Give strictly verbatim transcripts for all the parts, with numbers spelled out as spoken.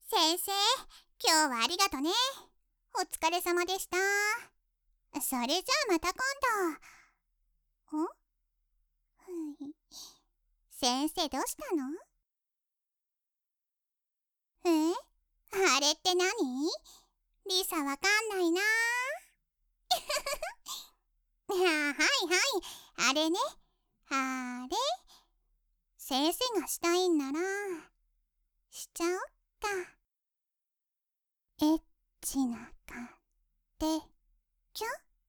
先生、今日はありがとね。お疲れ様でした。それじゃあまた今度。ん？ふい。先生どうしたの？え？あれって何？リサわかんないな。あ、はいはい、あれね。あれ。先生がしたいんなら、しちゃおっか。エッチなかってきょ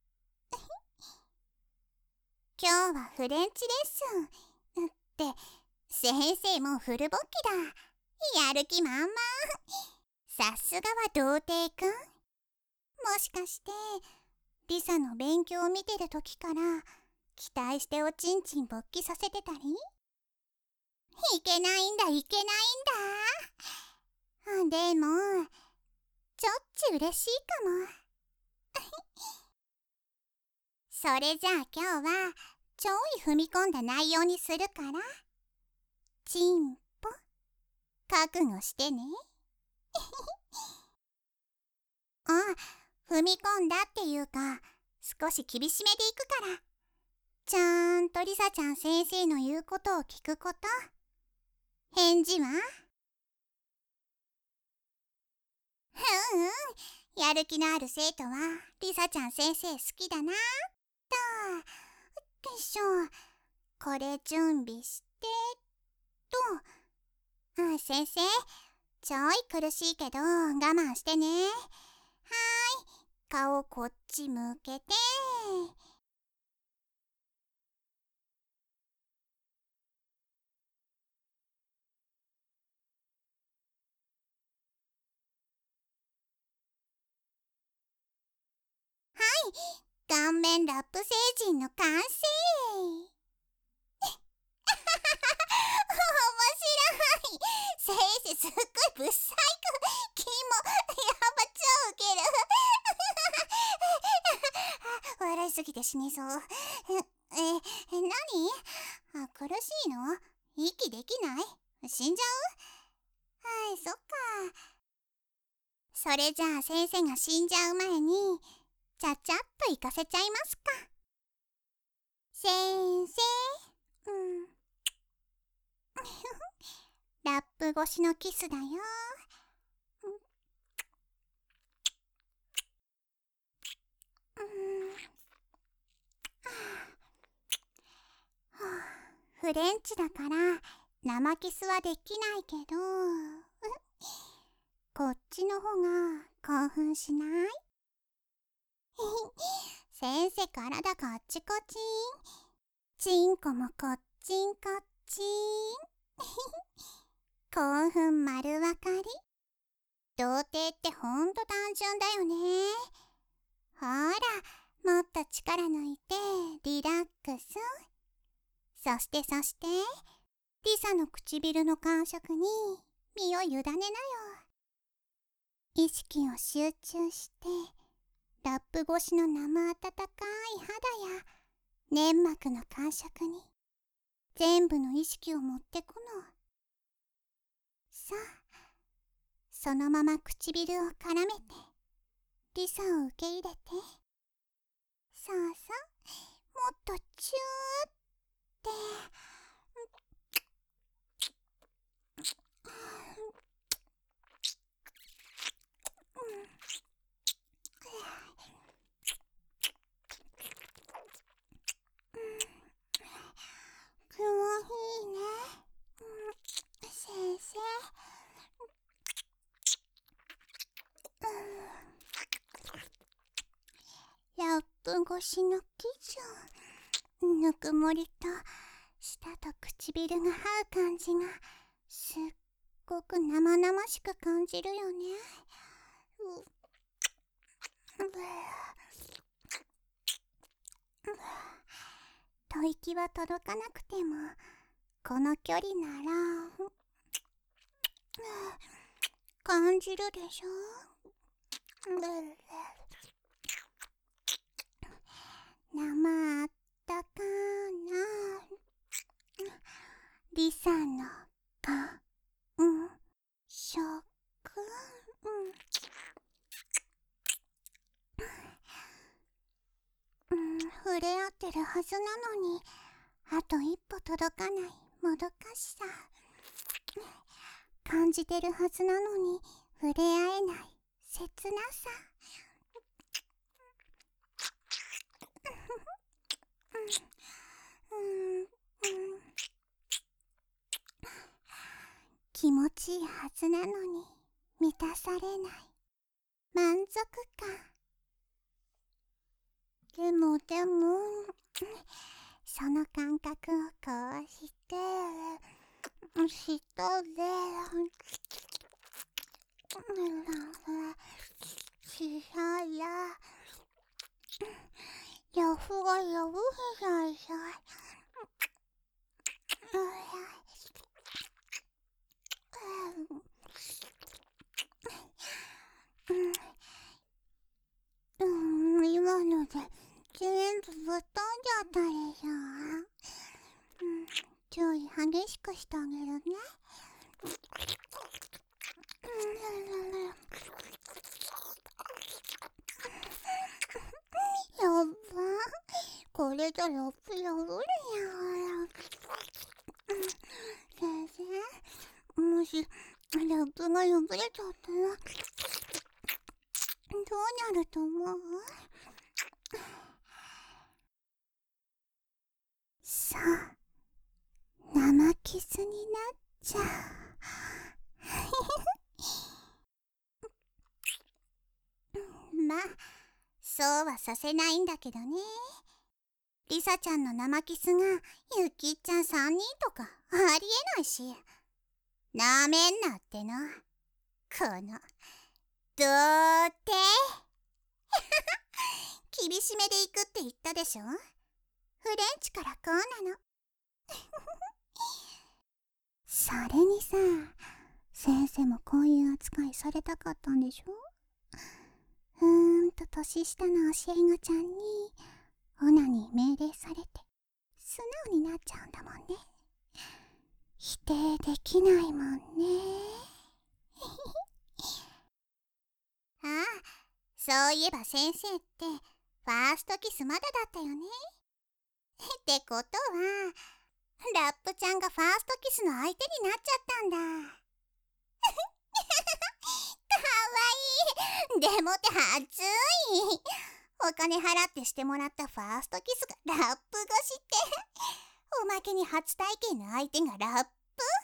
今日はフレンチレッスンって先生もうフルボッキだ。やる気満々。さすがは童貞くん。もしかしてリサの勉強を見てる時から期待しておちんちん勃起させてたり？いけないんだいけないんだ。でもちょっち嬉しいかも。それじゃあ今日はちょい踏み込んだ内容にするから、チンポ覚悟してね。あ、踏み込んだっていうか少し厳しめでいくから、ちゃんとリサちゃん先生の言うことを聞くこと。返事は？うんうん、やる気のある生徒はリサちゃん先生好きだな。とよいしょ、これ準備してと。あ、先生ちょい苦しいけど我慢してね。はーい、顔こっち向けて。はい、顔面ラップ星人の完成。面白い。先生すっごいぶっさいく。キモ。やば、超ウケる。笑いすぎて死にそう。え、え、何？あ、苦しいの？息できない？死んじゃう？はい、そっか。それじゃあ先生が死んじゃう前にちゃちゃっと行かせちゃいますか。先生、うんラップ越しのキスだよ。うん、フレンチだから生キスはできないけど、こっちの方が興奮しない？先生体こっちこちん。チンコもこっちんこっちん。興奮丸わかり。童貞ってほんと単純だよね。ほら、もっと力抜いてリラックス。そしてそしてリサの唇の感触に身を委ねなよ。意識を集中してラップ越しの生温かい肌や粘膜の感触に全部の意識を持ってこの。さあ、そのまま唇を絡めてリサを受け入れて。そうそう、もっとチューって。気持ちいいね、うん、先生。ラップ越しのキス、ぬくもりと舌と唇が合う感じがすっごく生々しく感じるよね。う吐息は届かなくてもこの距離なら感じるでしょ。生あったかなリサの感触。 触れ合ってるはずなのに、あと一歩届かないもどかしさ。感じてるはずなのに触れ合えない切なさ。うんうん、気持ちいいはずなのに満たされない満足感。でもでもその感覚をこうして一人でしやらやふがやぶひさいさうん、今ので全部ぶっ飛んじゃったでしょ。うん、ちょい激しくしてあげるね。やっば、これじゃラップ破れやがら。先生、もしラップが破れちゃったらどうなると思う？さあ、生キスになっちゃう。まあ、そうはさせないんだけどね。リサちゃんの生キスがユキちゃんさんにんとかありえないし。なめんなっての。この、どうって厳しめでいくって言ったでしょ。フレンチからこうなの。それにさ、先生もこういう扱いされたかったんでしょ。うーんと年下の教え子ちゃんにオナに命令されて素直になっちゃうんだもんね。否定できないもんね。ああ、そういえば先生ってファーストキスまだだったよね。ってことはラップちゃんがファーストキスの相手になっちゃったんだ。かわいい。でもって熱い。お金払ってしてもらったファーストキスがラップ越しって、おまけに初体験の相手がラップ。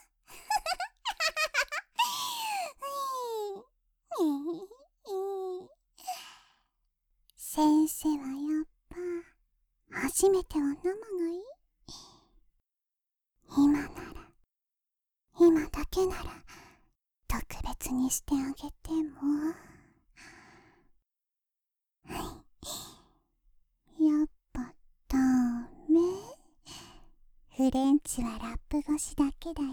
先生はやっぱ初めては生がいい。今なら、今だけなら特別にしてあげても。やっぱダメ。フレンチはラップ越しだけだよ。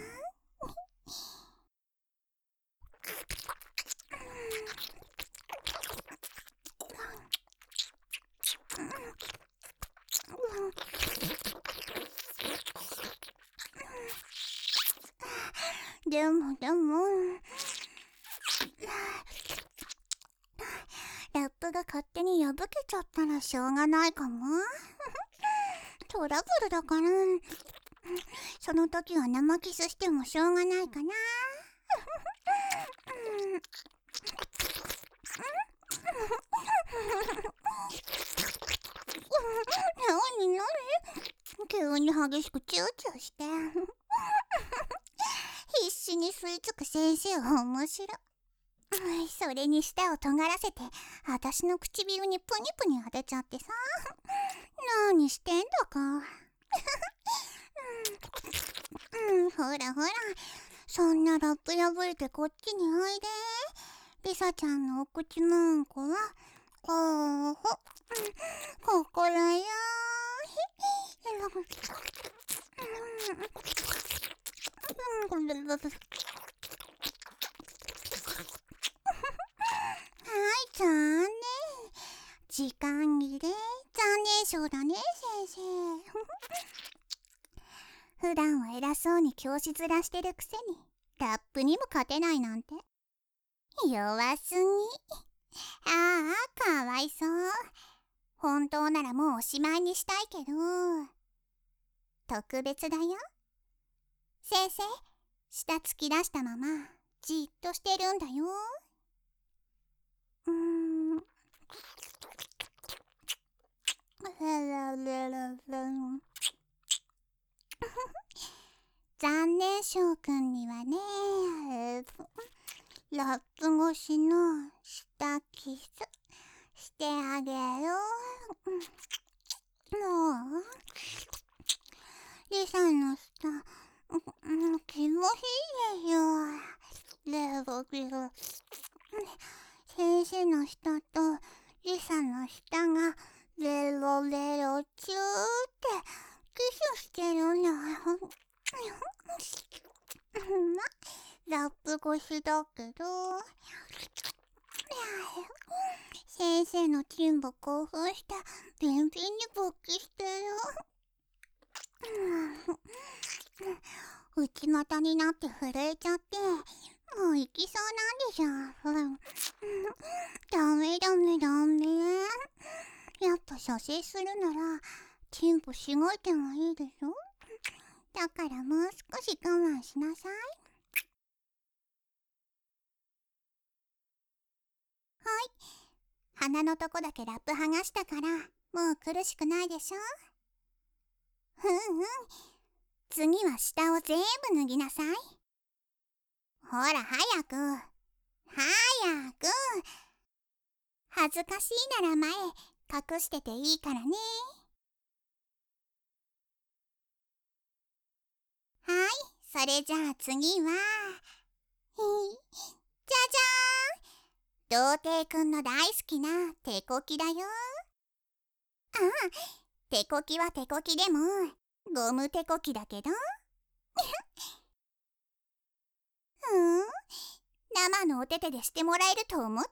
でもでもラップが勝手に破けちゃったらしょうがないかも。トラブルだからその時は生キスしてもしょうがないかな。なになに急に激しくチューチューして必死に吸い付く先生は面白い。それに舌を尖らせて私の唇にプニプニ当てちゃってさ。何してんだか。うん、ほらほら、そんなラップ破れてこっちにおいで。リサちゃんのお口のんこはこうほ、ここだよ。はい、残念。時間切れ。残念賞だね、先生。普段は偉そうに教師面してるくせにラップにも勝てないなんて弱すぎ。ああ、かわいそう。 本当ならもうおしまいにしたいけど、特別だよ。先生、舌突き出したままじっとしてるんだよ。うーん。残念翔くんにはね、ラップ越しの舌キスしてあげる。もうリサの舌、うん、気持ちいいですよ。レロリロ。先生の舌とリサの舌がレロレロチューってキスしてるんだよ。ま、ラップ越しだけど、先生のチンポ興奮してビンビンに勃起してる。内股になって震えちゃって、もう行きそうなんでしょ。ダメダメダメ。やっぱ射精するならチンポしごいてもいいでしょ。だからもう少し我慢しなさい。はい、鼻のとこだけラップ剥がしたからもう苦しくないでしょ。うんうん、次は下を全部脱ぎなさい。ほら早く早く。恥ずかしいなら前隠してていいからね。はい、それじゃあ次はじゃじゃーん、童貞くんの大好きな手こきだよ。ああ、手こきは手こきでもゴム手こきだけどうん、生のお手手でしてもらえると思った？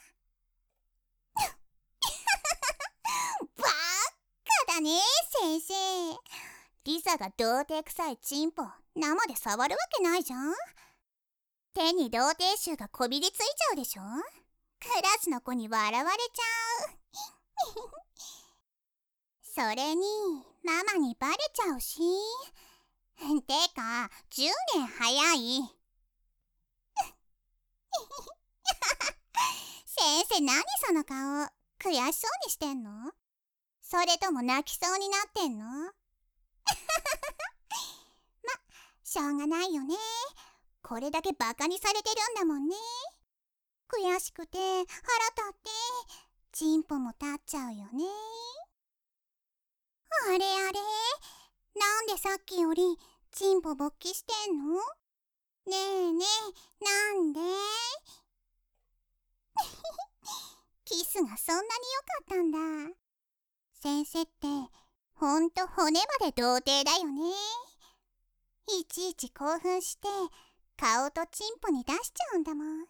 バーカだね先生。リサが童貞臭いチンポ生で触るわけないじゃん。手に童貞臭がこびりついちゃうでしょ。クラスの子に笑われちゃう。それにママにバレちゃうし。てかじゅうねん早い。先生、何その顔、悔しそうにしてんの？それとも泣きそうになってんの？ま、しょうがないよね。これだけバカにされてるんだもんね。悔しくて腹立ってチンポも立っちゃうよね。あれあれ、なんでさっきよりチンポ勃起してんの？ねえねえ、なんで？キスがそんなに良かったんだ。先生ってほんと骨まで童貞だよね。いちいち興奮して顔とチンポに出しちゃうんだもん。ま、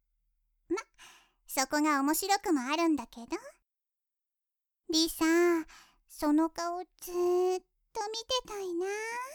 そこが面白くもあるんだけど。リサ、その顔ずーっと見てたいな。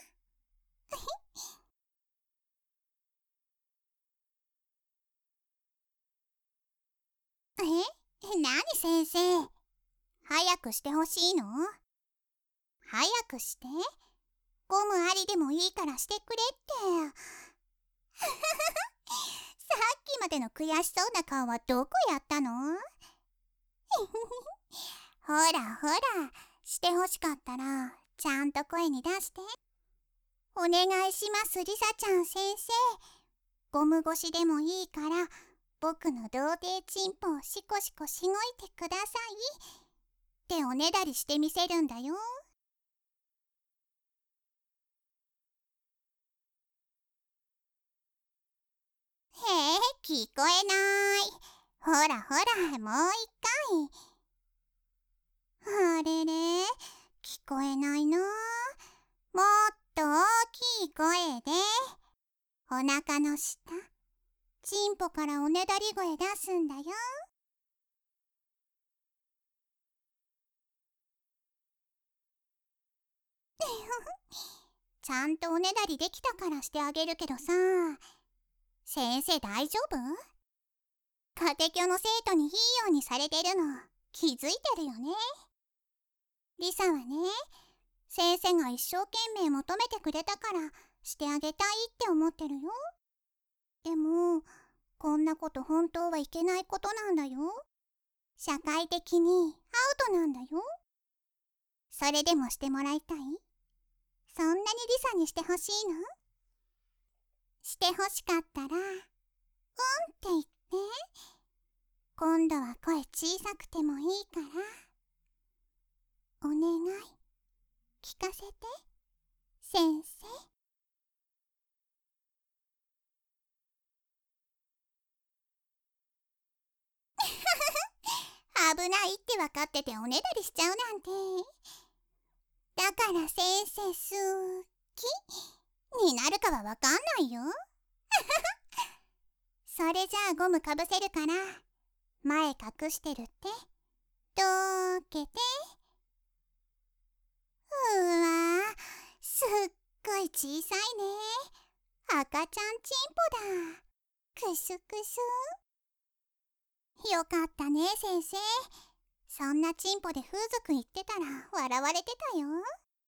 え？なに先生？早くしてほしいの？早くして。ゴムありでもいいからしてくれって。さっきまでの悔しそうな顔はどこやったの？ほらほら、してほしかったらちゃんと声に出して。お願いしますリサちゃん先生。ゴム越しでもいいから僕の童貞チンポをシコシコしごいてくださいっておねだりしてみせるんだよ。へえ、聞こえない。ほらほら、もう一回。あれれ、聞こえないな。もっと大きい声で。お腹の下、チンポからおねだり声出すんだよ。ちゃんとおねだりできたからしてあげるけどさ。先生大丈夫？家庭教の生徒にいいようにされてるの気づいてるよね。リサはね、先生が一生懸命求めてくれたからしてあげたいって思ってるよ。でもこんなこと本当はいけないことなんだよ。社会的にアウトなんだよ。それでもしてもらいたい？そんなにリサにしてほしいの？してほしかったら、うんって言って。今度は声小さくてもいいから。お願い、聞かせて、先生。危ないって分かってておねだりしちゃうなんて。だから先生好きになるかは分かんないよ。それじゃあゴムかぶせるから前隠してるってどけて。うわー、すっごい小さいね。赤ちゃんチンポだ。くすくす。よかったね先生。そんなチンポで風俗行ってたら笑われてたよ。や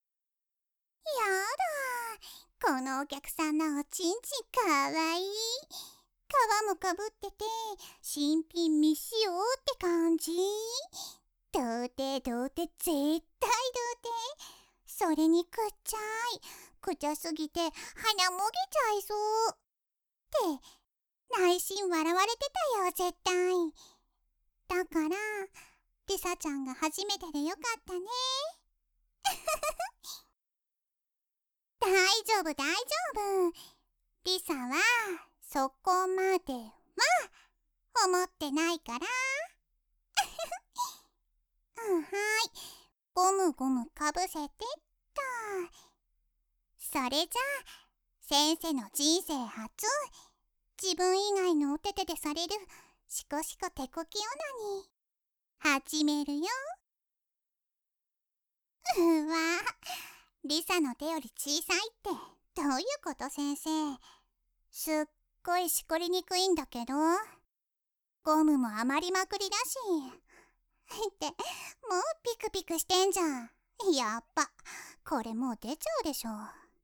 だ、このお客さんのおちんちんかわいい。皮もかぶってて新品未使用って感じ。童貞童貞絶対童貞。それにくっちゃい。くちゃすぎて鼻もげちゃいそうって内心笑われてたよ絶対。だからリサちゃんが初めてでよかったね。大丈夫大丈夫。リサはそこまでは思ってないから。うん、はい、ゴムゴムかぶせてっと。それじゃあ先生の人生初、自分以外のお手手でされるシコシコ手こきオナニー始めるよ。うわ、リサの手より小さいってどういうこと先生。すっごいしこりにくいんだけど。ゴムも余りまくりだし。ってもうピクピクしてんじゃん。やっぱこれもう出ちゃうでしょ。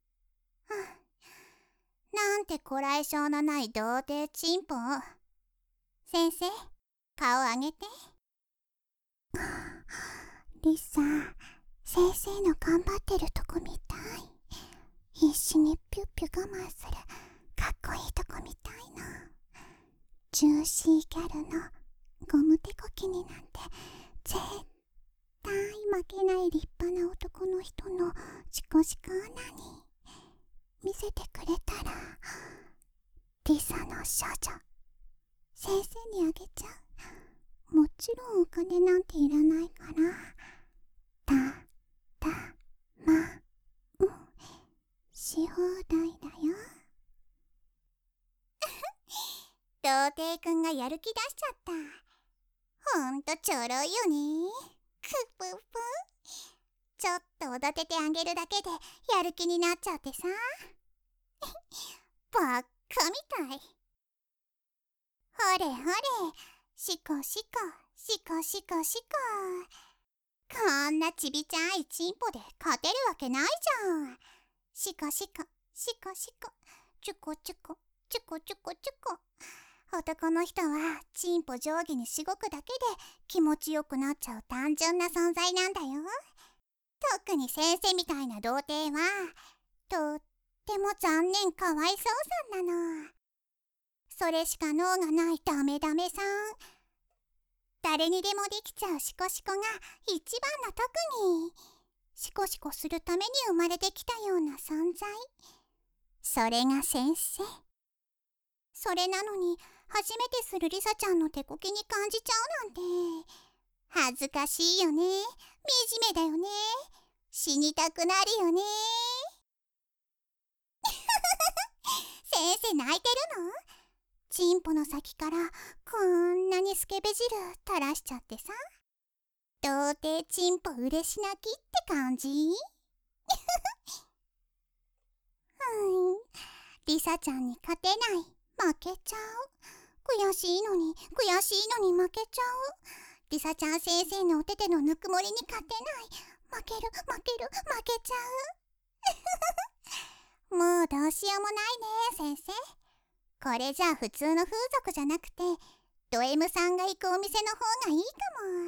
なんてこらえ性のない童貞チンポ。先生、顔上げて。リサ、先生の頑張ってるとこ見たい。必死にピュッピュ我慢するかっこいいとこ見たいの。ジューシーギャルのゴム手こきになんて絶対負けない立派な男の人のシコシコオナニー見せてくれたら、リサの少女先生にあげちゃう。もちろんお金なんていらないから、ただまうんし放題だよ。童貞くんがやる気出しちゃった。ほんとちょろいよね。くぷぷ。ちょっとおだててあげるだけでやる気になっちゃってさ。ばっかみたい。ほれほれ、シコシコシコシコシコ。こんなちびちゃいチンポで勝てるわけないじゃん。シコシコシコシコ、チュコチュコチュコチュコチュコ。男の人はチンポ上下にしごくだけで気持ちよくなっちゃう単純な存在なんだよ。特に先生みたいな童貞はとっても残念かわいそうさんなの。それしか脳がないダメダメさん。誰にでもできちゃうシコシコが一番の特に。シコシコするために生まれてきたような存在。それが先生。それなのに初めてするリサちゃんの手こきに感じちゃうなんて恥ずかしいよね。惨めだよね。死にたくなるよね。先生泣いてるの？チンポの先からこんなにスケベ汁垂らしちゃってさ。童貞チンポ嬉し泣きって感じ。うん、リサちゃんに勝てない。負けちゃう。悔しいのに悔しいのに負けちゃう。 リサちゃん先生のお手手のぬくもりに勝てない。負ける負ける負けちゃう。もうどうしようもないね先生。これじゃあ普通の風俗じゃなくてド M さんが行くお店の方がいいかも。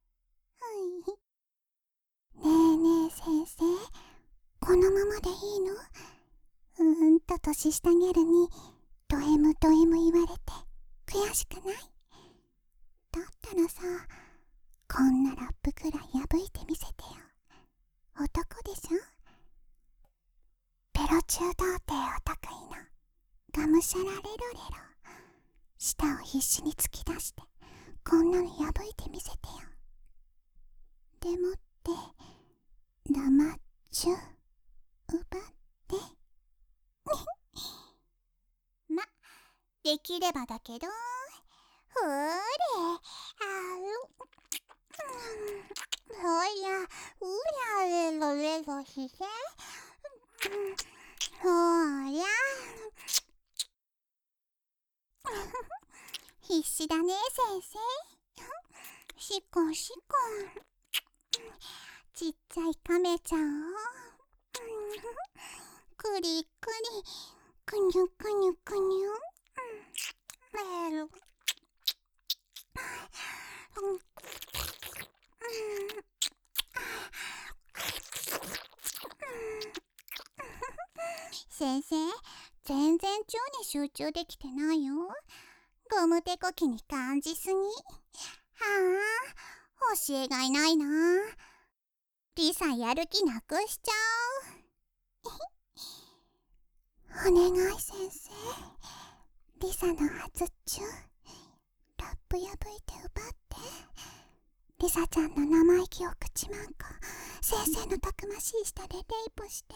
はい。ねえねえ先生、このままでいいの？うーんと年下ギャルにド M ド M 言われて悔しくない？だったらさ、こんなラップくらい破いてみせてよ。男でしょ？ペロ中童貞お得意のがむしゃらレロレロ。舌を必死に突き出してこんなの破いてみせてよ。でもって生中奪ってま、できればだけど。ほーれ、あう、ほりゃ、うりゃれろれろして、ほりゃ、必死だね先生。しこしこ、ちっちゃいカメちゃんをくりくり、くにゅくにゅくにゅ、える先生、全然腸に集中できてないよ。ゴム手こきに感じすぎ。はあ、教えがいないな。リサやる気なくしちゃう。お願い先生、リサの初チューラップ破いて奪って。リサちゃんの生意気を口まんこ先生のたくましい舌でレイプして。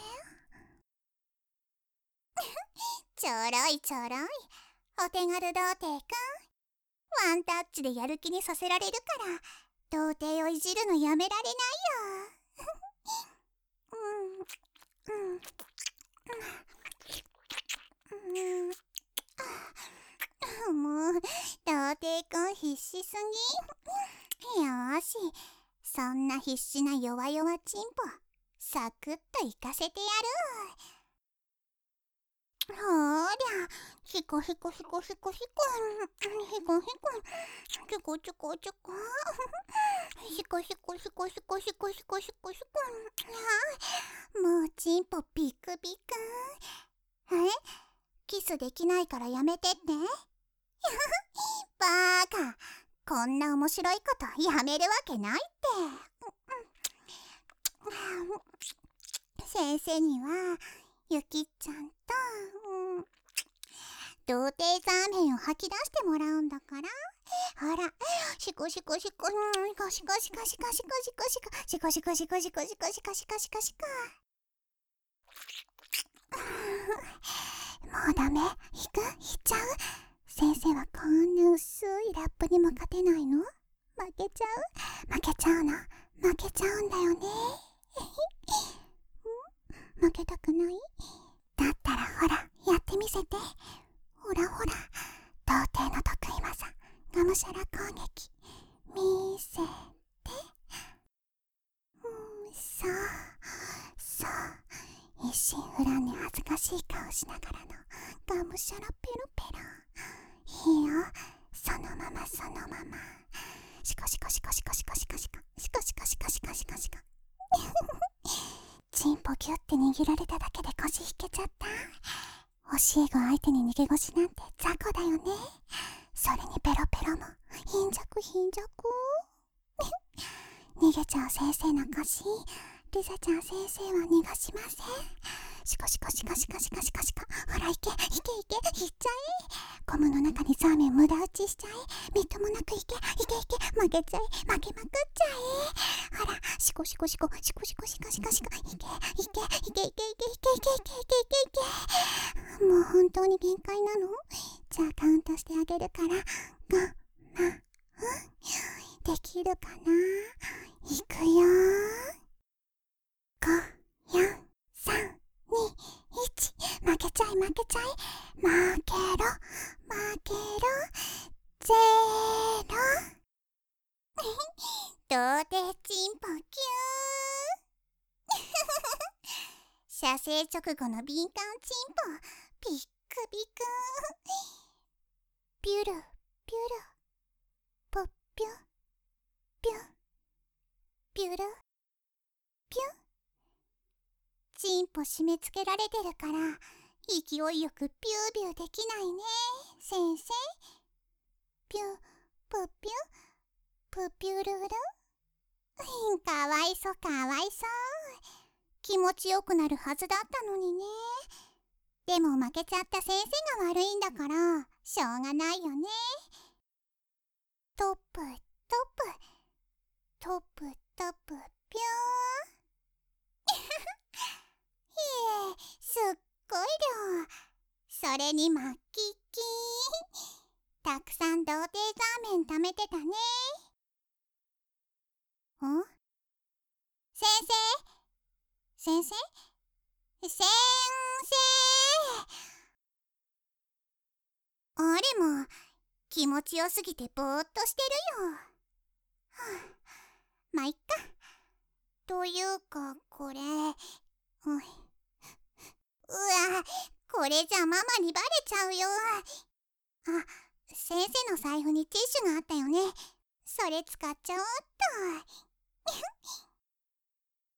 ちょろいちょろい、お手軽童貞くん。ワンタッチでやる気にさせられるから童貞をいじるのやめられないよ。うんうんうん、もう童貞くん必死すぎ。よーし、そんな必死な弱々チンポサクッといかせてやる。ほーりゃ、ひこひこひこひこひこ、ひこひこ、ちょこちょこちょこ、ひこひこひこひこひこひこひこひこ、もうチンポビクビク。え？キスできないからやめてって？バーカ、こんな面白いことやめるわけないって。先生にはゆきちゃんと、うん、童貞ザーメンを吐き出してもらうんだから。ほら、シコシコシコ、うん、コシコシコシコシコシコシコシコシコシコシコシコシコシコシコシコ。もうダメ、引く？引っちゃう？先生はこんな薄いラップにも勝てないの？負けちゃう？負けちゃうの？負けちゃうんだよね。負けたくない？だったらほら、やってみせて。ほらほら、童貞の得意技、がむしゃら攻撃、見せて。うん、そうそう、一心不乱に恥ずかしい顔しながらのがむしゃらペロペロ。いいよ、そのままそのまま。シコシコシコシコシコシコシコシコシコシコシコシコシコ。チンポギュって握られただけで腰引けちゃった。教え子相手に逃げ腰なんて雑魚だよね。それにペロペロも貧弱貧弱。逃げちゃう先生の腰、リサちゃん先生は逃がしません。シコシコシコシコシコシコシコ。ほら、いけいけいけ、いっちゃえ。ゴムの中にザーメン無駄打ちしちゃえ。みっともなくいけいけいけ、負けちゃえ、負けまくっちゃえ。ほら、シコシコシコシコシコシコシコシコ。いけいけいけいけいけいけいけいけいけいけいけ。もう本当に限界なの？じゃあカウントしてあげるから、ご、ま、うん、できるかな？いくよー。ご、よん、さん、に、いち。負けちゃい負けちゃい。負けろ負けろ。ゼロ。 童貞チンポキュー射精直後の敏感チンポピックピクピュルピュルポッピュピュピュルピュチンポ締め付けられてるから勢いよくピュービューできないね先生。ピュプピュプピュルルかわいそかわいそ。気持ちよくなるはずだったのにね。でも負けちゃった先生が悪いんだからしょうがないよね。トップトップトップトップピューひえすっごい量。それにマッキッキーたくさん童貞ザーメン貯めてたね。ん先生先生先生あれも気持ちよすぎてぼーっとしてるよ。はあ、まあいっか。というかこれおいうわこれじゃママにバレちゃうよ。あ、先生の財布にティッシュがあったよね。それ使っちゃおうっと。